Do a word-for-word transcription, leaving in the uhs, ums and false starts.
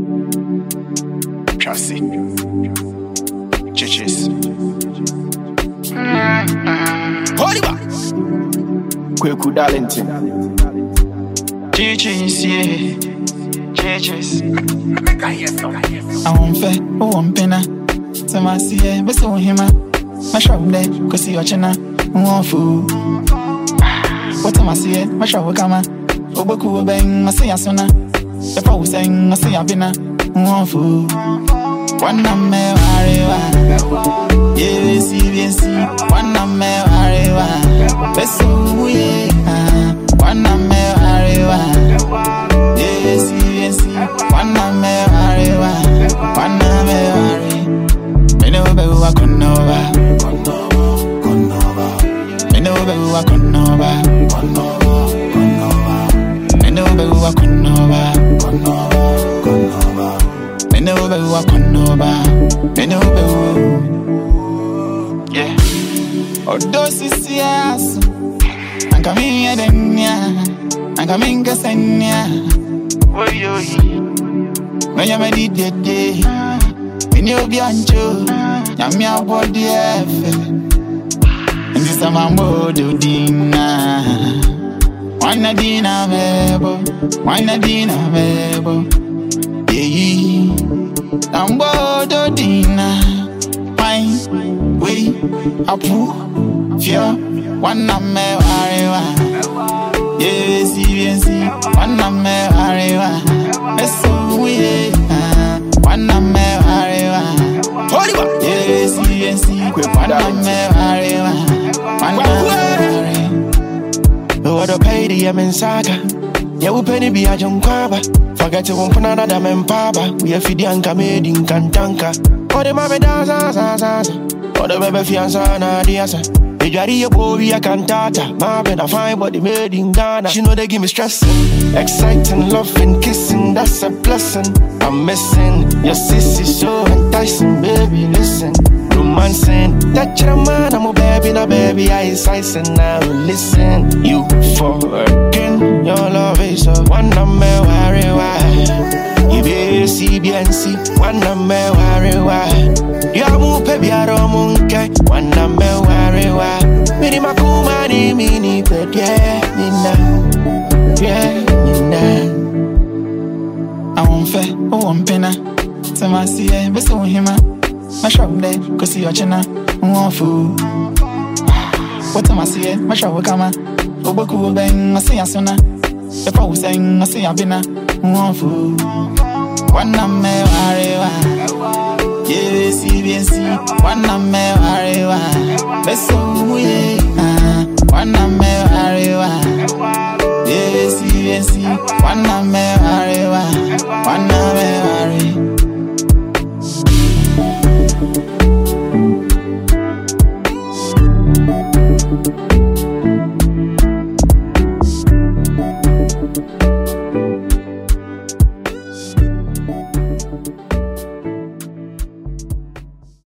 Chassis. Chichis. Oliver. Kweku Darlington. Chichis, yeah. Chichis. I won't fair, oh, I'm penna. So I see it, but so him. My shop there, cause see your china. One food. What am I see it? My shop will come. Oboku bang, I see a sona. If I was saying, I see a binna. One food. One number, yeah, see, yeah, see. One number, best so yeah. One number, yeah, see, yeah, see. One number, one number, me know baby I couldn't over. Me know baby I couldn't over. Me know baby I couldn't over. Me know baby I couldn't over. Me know baby. Yeah. Although sisi yasu, anka miye denya, anka minga senya. Oy oy. Me yama di dede. Me obi ancho, nyami abodi efe. Ndi sama modo dina. Wana dina mebo, wana dina mebo. Yeah, I'm bodo dina. Fine, we apu, fear. Wana me arewa. Yeah, see, yeah, see. Wana me arewa. Beso we, wana me arewa. Oliver. Yeah, see, yeah, see. Wana me arewa. Wana me arewa. No other pay the Yemen saga. Yeah, we penny be a junkwaba. Forget to one punana da mempaba. We a fidianka made in Kantanka. Or the mame daza zaza. Or the baby fianza na diasa. The jari a boy a cantata. My bed a fine body made in Ghana. She know they give me stress. Exciting, loving, kissing, that's a blessing. I'm missing your sissy so enticing, baby. Listen, romancing. Touch your man, I'm a baby, na baby. I is icing now. Listen, you forking. Your love is a one number worry why. You be C B N C, one number worry why. You are move baby, I don't monkey, one number worry why. Mini makuma ni mini bed, yeah, nina, yeah, nina. I won't fair, oh, I'm penna. So I see it, but so him. My shop there, cause see your china. One food. What am I see it? My shop will come. Oboku bang, I see a sona. If I was saying, I see a binna. One food. One number, yeah, see, yeah, see. One number, best so yeah.